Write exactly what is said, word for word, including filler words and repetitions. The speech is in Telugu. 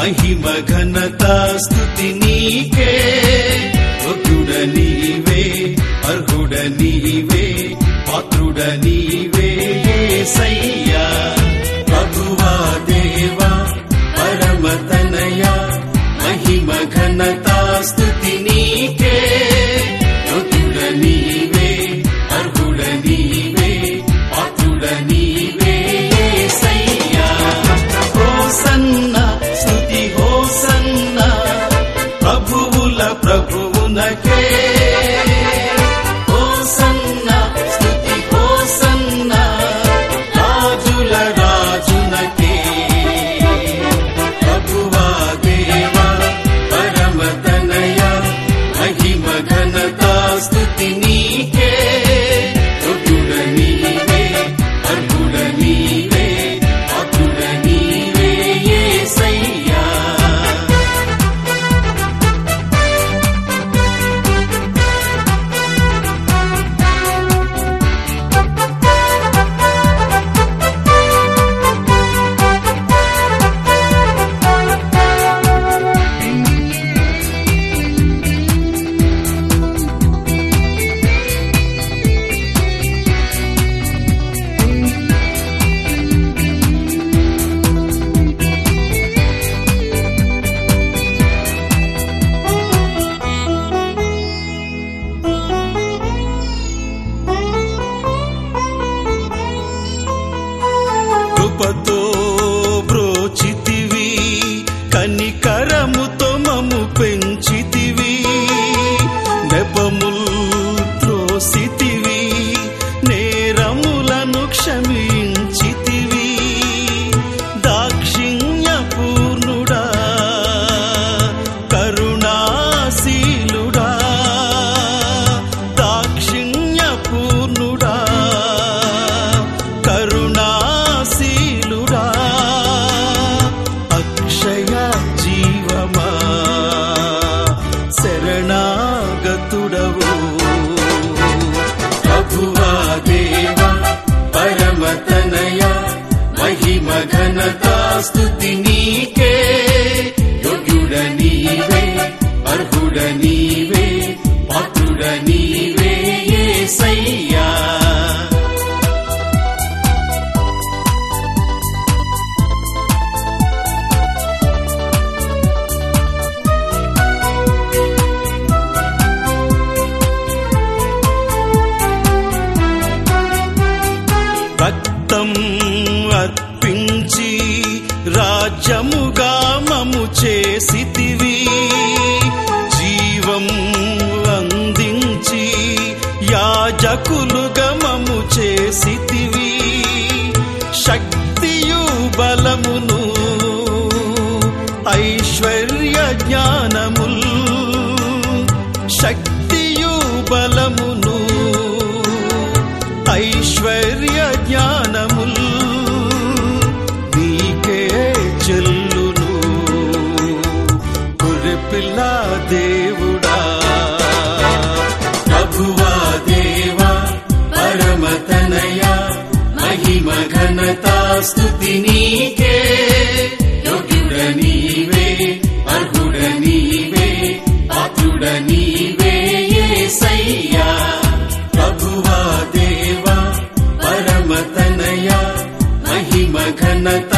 మహిమ ఘనత స్తుతి నీకే. యోగ్యుడ నీవే, అర్హుడ నీవే, పాత్రుడ నీవే యేసయ్యా. ప్రభువా దేవా పరమ తనయా, మహిమ ఘనత స్తుతి నీకే. యోగ్యుడ నీవే, అర్హుడ నీవే, పాత్రుడ నీవే యేసయ్యా. హోసన్నా స్తుతి హోసన్నా, ప్రభువుల ప్రభువునకే. హోసన్నా స్తుతి హోసన్నా, రాజుల రాజునకే. ప్రభువా దేవా పరమ తనయా, మహిమ ఘనత స్తుతి నీకే. యోగ్యుడ నీవే, అర్హుడ నీవే, పాత్రుడ నీవే యేసయ్యా. కృపతో బ్రోచితివి, కనికరముతో మము పెంచితివి. నెపముల్ త్రోసితివి, నేరములను క్షమించితివి. దాక్షిణ్య పూర్ణుడా, కరుణాశీలుడా. దాక్షిణ్య పూర్ణుడా, కరుణా శీలుడా. అక్షయ జీవమా, శరణాగతుడవు. ప్రభువా దేవా పరమ తనయా, మహిమ ఘనత స్తుతి నీకే. యోగ్యుడ నీవే, అర్హుడ నీవే, పాత్రుడ నీవే యేసయ్యా. రక్తం అర్పించి రాజ్యముగా మము చేసితివి. జీవం అందించి యాజకులుగా మము చేసితివి. శక్తియు బలమును ఐశ్వర్య జ్ఞానముల్, శక్తియు బలమును ఐశ్వర్య జ్ఞానముల్ నీకే చెల్లును. గొర్రెపిల్ల దేవుడా, ప్రభువా దేవా పరమ తనయా, మహిమ ఘనత స్తుతి నీకే. యోగ్యుడ నీవే, అర్హుడ నీవే, పాత్రుడ నీవే యేసయ్యా. ప్రభువా దేవా పరమ తనయా, మహిమ ఘనత